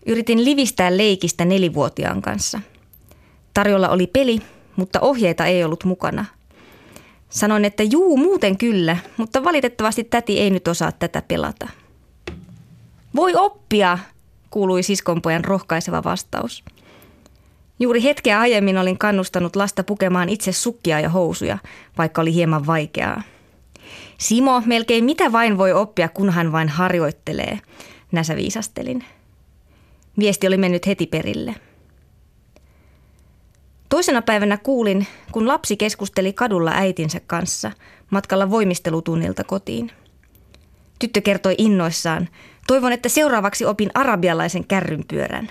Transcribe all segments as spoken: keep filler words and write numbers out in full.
Yritin livistää leikistä nelivuotiaan kanssa. Tarjolla oli peli, mutta ohjeita ei ollut mukana. Sanoin, että juu, muuten kyllä, mutta valitettavasti täti ei nyt osaa tätä pelata. Voi oppia, kuului siskonpojan rohkaiseva vastaus. Juuri hetkeä aiemmin olin kannustanut lasta pukemaan itse sukkia ja housuja, vaikka oli hieman vaikeaa. Simo, melkein mitä vain voi oppia, kunhan vain harjoittelee, näsä viisastelin. Viesti oli mennyt heti perille. Toisena päivänä kuulin, kun lapsi keskusteli kadulla äitinsä kanssa matkalla voimistelutunnilta kotiin. Tyttö kertoi innoissaan, toivon, että seuraavaksi opin arabialaisen kärrynpyörän.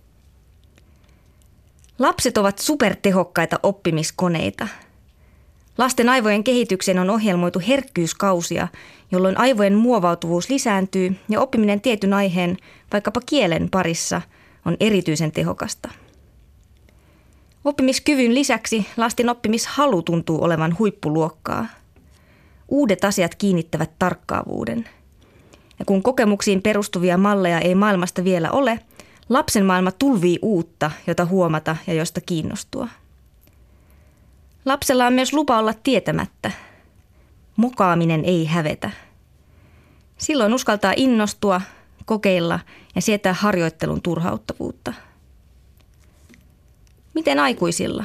Lapset ovat supertehokkaita oppimiskoneita. Lasten aivojen kehitykseen on ohjelmoitu herkkyyskausia, jolloin aivojen muovautuvuus lisääntyy ja oppiminen tietyn aiheen, vaikkapa kielen parissa, on erityisen tehokasta. Oppimiskyvyn lisäksi lasten oppimishalu tuntuu olevan huippuluokkaa. Uudet asiat kiinnittävät tarkkaavuuden. Ja kun kokemuksiin perustuvia malleja ei maailmasta vielä ole, lapsen maailma tulvii uutta, jota huomata ja josta kiinnostua. Lapsella on myös lupa olla tietämättä. Mokaaminen ei hävetä. Silloin uskaltaa innostua, kokeilla ja sietää harjoittelun turhauttavuutta. Miten aikuisilla?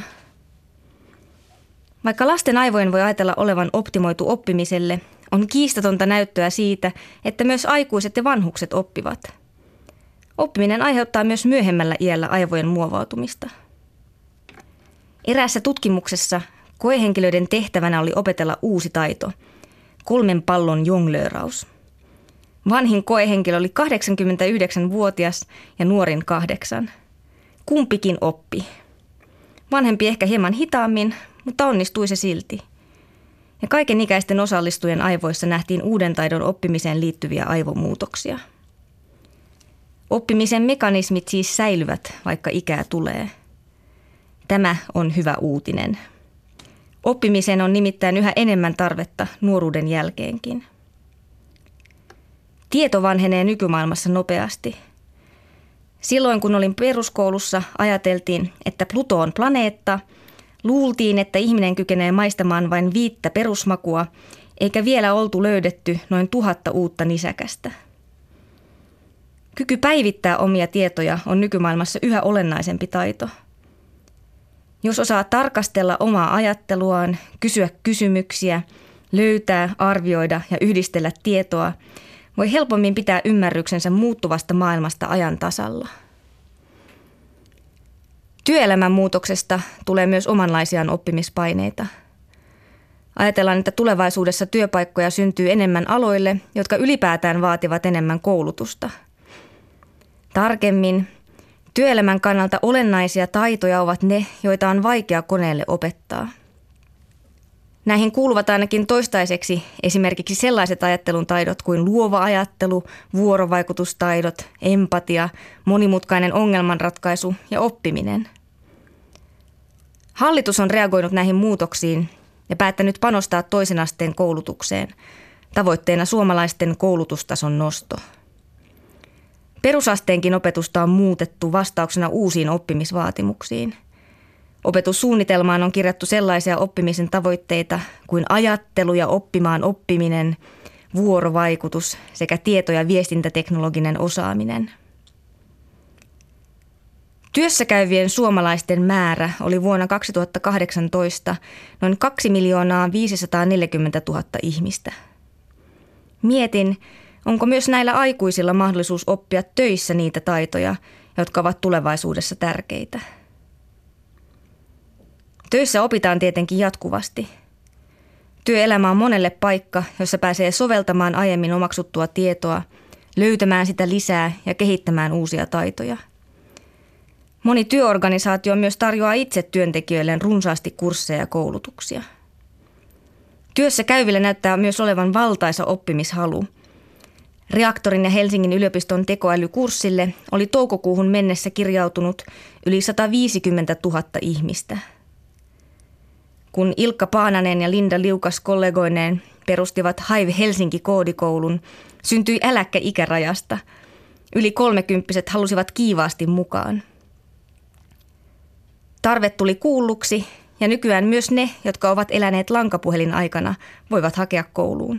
Vaikka lasten aivojen voi ajatella olevan optimoitu oppimiselle, on kiistatonta näyttöä siitä, että myös aikuiset ja vanhukset oppivat. Oppiminen aiheuttaa myös myöhemmällä iällä aivojen muovautumista. Eräässä tutkimuksessa koehenkilöiden tehtävänä oli opetella uusi taito, kolmen pallon jonglööraus. Vanhin koehenkilö oli kahdeksankymmentäyhdeksänvuotias ja nuorin kahdeksan. Kumpikin oppi. Vanhempi ehkä hieman hitaammin, mutta onnistui se silti. Ja kaikenikäisten osallistujien aivoissa nähtiin uuden taidon oppimiseen liittyviä aivomuutoksia. Oppimisen mekanismit siis säilyvät, vaikka ikää tulee. Tämä on hyvä uutinen. Oppimiseen on nimittäin yhä enemmän tarvetta nuoruuden jälkeenkin. Tieto vanhenee nykymaailmassa nopeasti. Silloin kun olin peruskoulussa, ajateltiin, että Pluto on planeetta, luultiin, että ihminen kykenee maistamaan vain viittä perusmakua, eikä vielä oltu löydetty noin tuhatta uutta nisäkästä. Kyky päivittää omia tietoja on nykymaailmassa yhä olennaisempi taito. Jos osaa tarkastella omaa ajatteluaan, kysyä kysymyksiä, löytää, arvioida ja yhdistellä tietoa, voi helpommin pitää ymmärryksensä muuttuvasta maailmasta ajan tasalla. Työelämän muutoksesta tulee myös omanlaisiaan oppimispaineita. Ajatellaan, että tulevaisuudessa työpaikkoja syntyy enemmän aloille, jotka ylipäätään vaativat enemmän koulutusta. Tarkemmin, työelämän kannalta olennaisia taitoja ovat ne, joita on vaikea koneelle opettaa. Näihin kuuluvat ainakin toistaiseksi esimerkiksi sellaiset ajattelun taidot kuin luova ajattelu, vuorovaikutustaidot, empatia, monimutkainen ongelmanratkaisu ja oppiminen. Hallitus on reagoinut näihin muutoksiin ja päättänyt panostaa toisen asteen koulutukseen, tavoitteena suomalaisten koulutustason nosto. Perusasteenkin opetusta on muutettu vastauksena uusiin oppimisvaatimuksiin. Opetussuunnitelmaan on kirjattu sellaisia oppimisen tavoitteita kuin ajattelu ja oppimaan oppiminen, vuorovaikutus sekä tieto- ja viestintäteknologinen osaaminen. Työssäkäyvien suomalaisten määrä oli vuonna kaksituhattakahdeksantoista noin kaksi miljoonaa viisisataaneljäkymmentätuhatta ihmistä. Mietin, onko myös näillä aikuisilla mahdollisuus oppia töissä niitä taitoja, jotka ovat tulevaisuudessa tärkeitä. Töissä opitaan tietenkin jatkuvasti. Työelämä on monelle paikka, jossa pääsee soveltamaan aiemmin omaksuttua tietoa, löytämään sitä lisää ja kehittämään uusia taitoja. Moni työorganisaatio myös tarjoaa itse työntekijöilleen runsaasti kursseja ja koulutuksia. Työssä käyvillä näyttää myös olevan valtaisa oppimishalu. Reaktorin ja Helsingin yliopiston tekoälykurssille oli toukokuuhun mennessä kirjautunut yli sataviisikymmentätuhatta ihmistä. Kun Ilkka Paananen ja Linda Liukas kollegoineen perustivat Hive Helsinki-koodikoulun, syntyi äläkkä ikärajasta. Yli kolmekymppiset halusivat kiivaasti mukaan. Tarve tuli kuulluksi ja nykyään myös ne, jotka ovat eläneet lankapuhelin aikana, voivat hakea kouluun.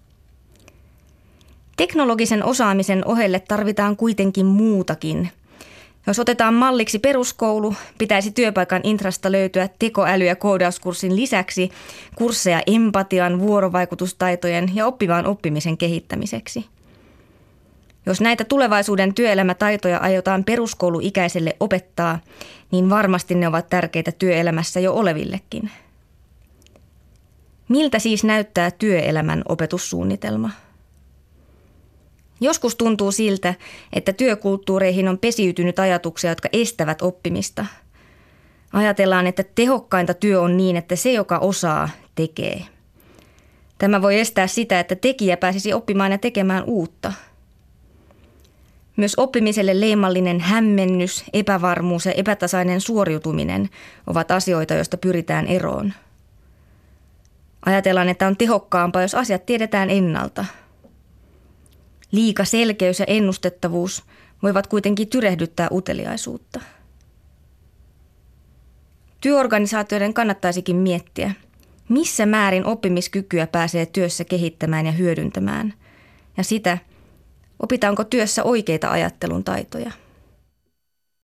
Teknologisen osaamisen ohelle tarvitaan kuitenkin muutakin. Jos otetaan malliksi peruskoulu, pitäisi työpaikan intrasta löytyä tekoäly- ja koodauskurssin lisäksi kursseja empatian, vuorovaikutustaitojen ja oppivan oppimisen kehittämiseksi. Jos näitä tulevaisuuden työelämätaitoja aiotaan peruskouluikäiselle opettaa, niin varmasti ne ovat tärkeitä työelämässä jo olevillekin. Miltä siis näyttää työelämän opetussuunnitelma? Joskus tuntuu siltä, että työkulttuureihin on pesiytynyt ajatuksia, jotka estävät oppimista. Ajatellaan, että tehokkainta työ on niin, että se, joka osaa, tekee. Tämä voi estää sitä, että tekijä pääsisi oppimaan ja tekemään uutta. Myös oppimiselle leimallinen hämmennys, epävarmuus ja epätasainen suoriutuminen ovat asioita, joista pyritään eroon. Ajatellaan, että on tehokkaampaa, jos asiat tiedetään ennalta. Liika selkeys ja ennustettavuus voivat kuitenkin tyrehdyttää uteliaisuutta. Työorganisaatioiden kannattaisikin miettiä, missä määrin oppimiskykyä pääsee työssä kehittämään ja hyödyntämään, ja sitä, opitaanko työssä oikeita ajattelun taitoja.